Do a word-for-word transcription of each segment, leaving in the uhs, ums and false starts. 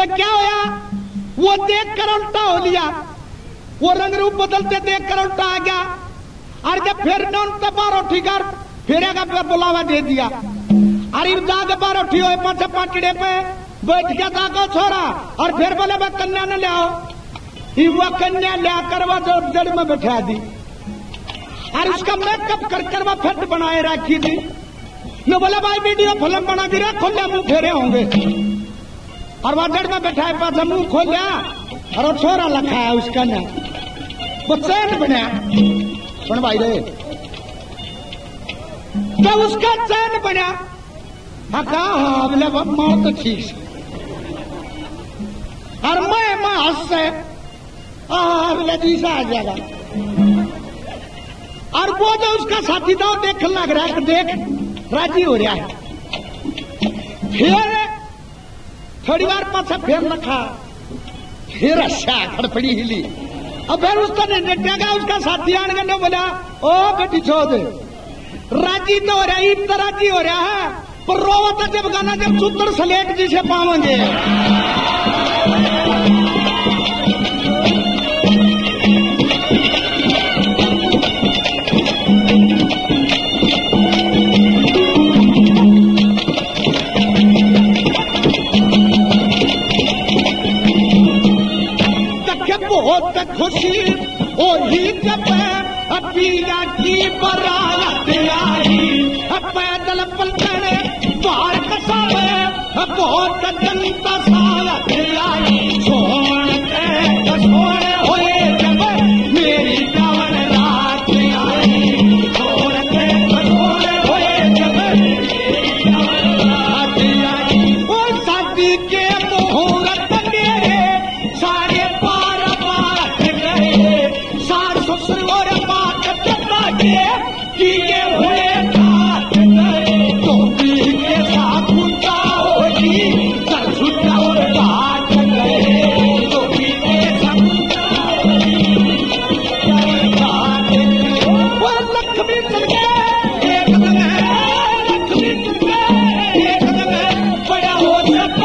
उसका क्या होया, वो देख कर उल्टा हो लिया, वो रंग रूप बदलते देख कर उल्टा आ गया। और जब फिर ने उनका बार उठी कर फिर एक बुलावा दे दिया। अरे जाके बार उठी हो पाछे पाटड़े पे बैठ गया था को छोरा, और फिर बोले मैं कन्या ने ले आओ। वो कन्या ले आकर वो जो जड़ में बैठा दी, और उसका मेकअप कर कर वो फिट बनाए रखी थी। न बोला भाई वीडियो फिल्म बना दी, खुले मुंह फेरे होंगे। और वह जड़ में बैठा है, पास मुंह खोलिया और वो छोरा लखा है उसका ना, वो चैन बना सुन भाई रे, तो उसका चैन बना। हाँ कहा हाँ बोले मार तो ठीक से, और मैं मैं हंस से बोले जीसा आ जाएगा। और वो जो उसका साथी था देखने लग रहा है, देख राजी हो रहा है। फिर थोड़ी बार पाछा फिर रखा, फिर अच्छा खड़पड़ी हिली, और फिर उसका निपटा उसका साथी आने के बोला ओ बेटी छोड़ दे, राजी तो हो रहा है, ईद तो राजी हो रहा है, पर रोवा जब गाना जब सूत्र सलेट जिसे पावेंगे। बहुत खुशी होली जब अपिया की बरात आई, पैदल पलटन बाहर कसावे बहुत जनता साथ आई। सोन के सोन होए जब मेरी जान रात आई, सोन के सोन होए जब मेरी जान रात आई। वो शादी के मुहूर्त मेरे सारे पार पार गए, सार ससुर और बात चला के किए हुए साथ गए। टोपी के साथ उठा होगी सर छुट्टा और बात गए, टोपी के साथ वो लक्ष्मी चल गए एक दिन, लक्ष्मी चल गए एक दिन, बड़ा हो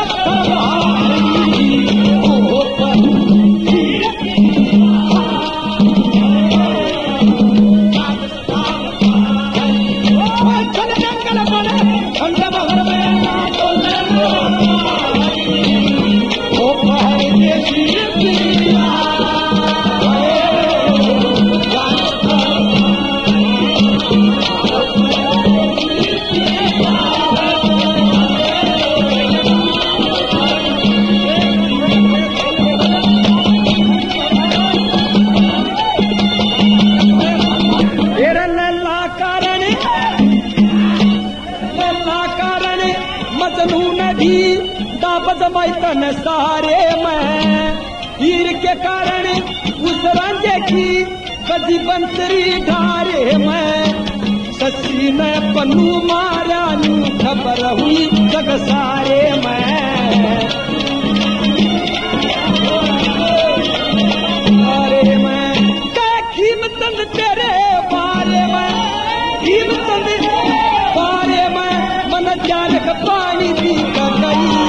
तन सारे में हीर के कारण उस रांझे की कदी बंसरी ढारे में, ससी ने पन्नू मारा नू खबर हुई जग सारे में। अरे मैं कीमतन तेरे बारे में, कीमतन बारे में मन जान का पानी पी कर गई।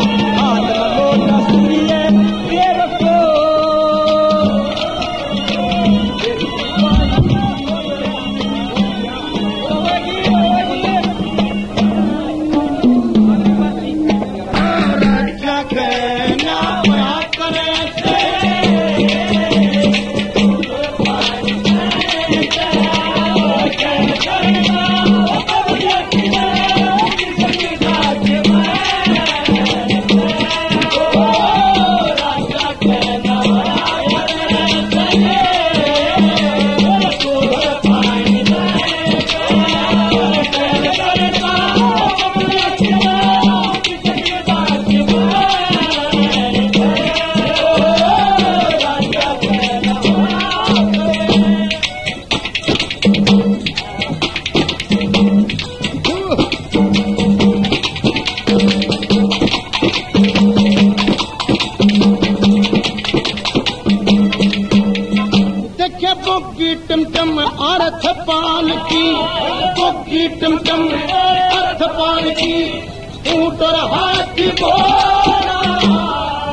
टमटम अर्थ पाल की, कोकी टमटम अर्थ पाल की, ऊंट और हाथी घोड़ा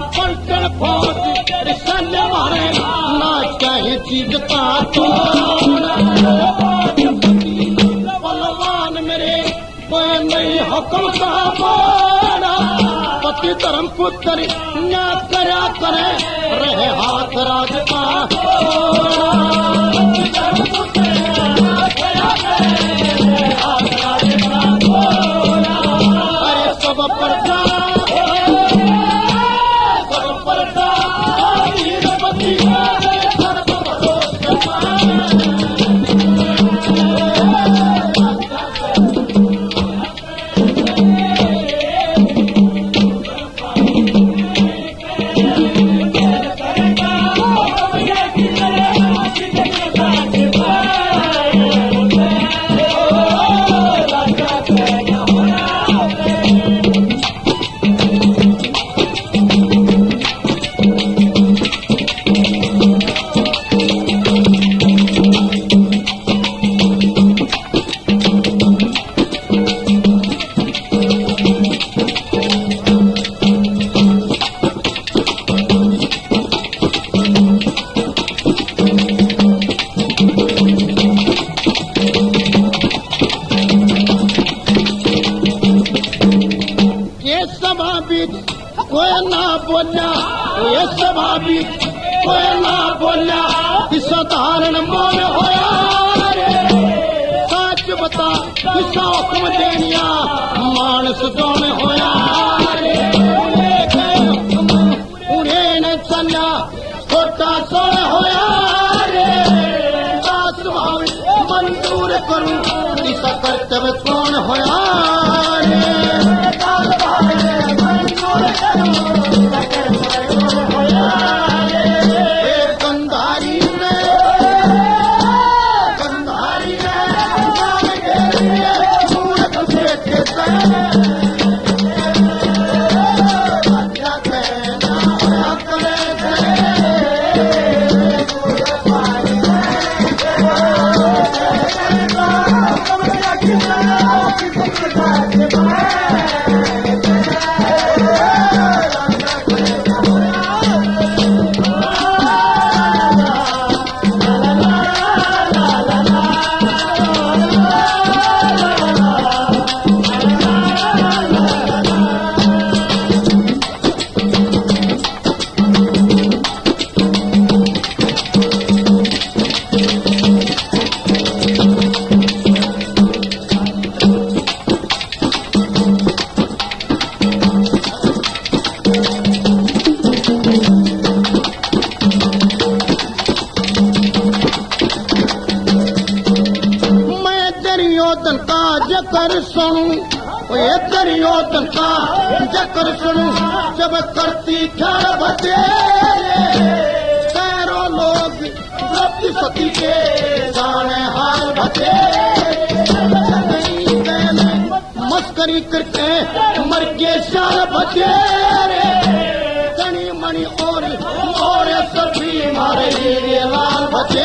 का बलवान मेरे कोई नहीं हुक्म का बोला पति धर्म पुत्र न करा करे रहे हाथ राज का अरे सब प्रजा कोई ना बोला ये सभाबी कोई ना बोला साधारण मन होया सच बता किसा हुक्म देनिया मानस जोन होया उन्हें न चला छोटा सोन होया मंजूर करूं इसका कर्तव्य कौन होया जकर सुनू ये दुर्योधन का जकर सुनू जब करती ख्याल बचे सैरों लोग द्रौपदी सती के जाने हाल बचे मस्करी करके मर के शाल बचे तनी मणि और और सभी मारे लाल बचे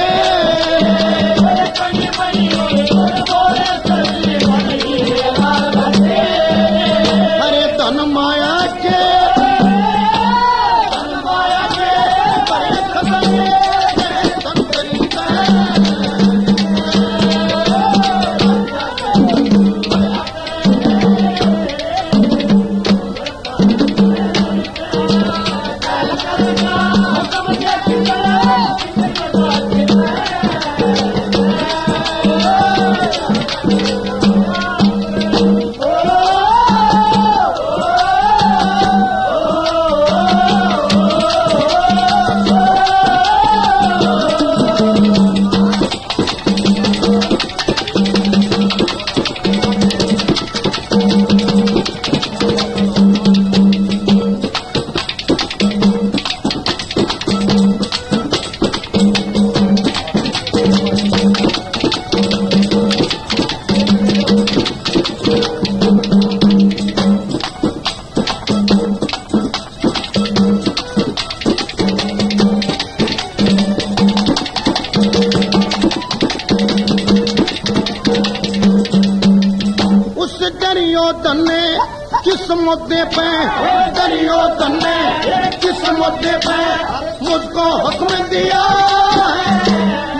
दुर्योधन ने किस मुद्दे पे दुर्योधन ने किस मुद्दे पे मुझको हुक्म दिया है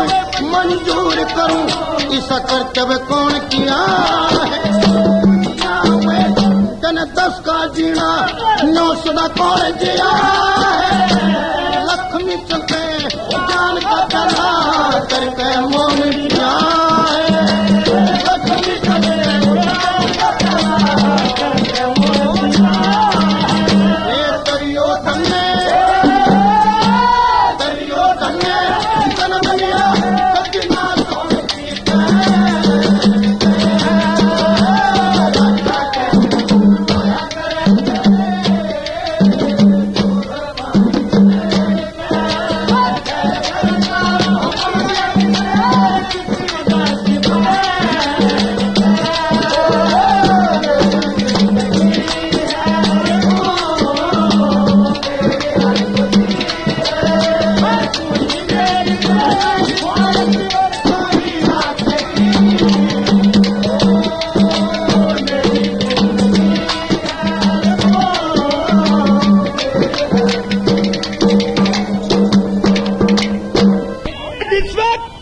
मंजूर करूं, इस कर्तव्य कौन किया है? जन दस का जीना नौ सदा कौन जिया है? लक्ष्मी चलते जान का चला करके मोह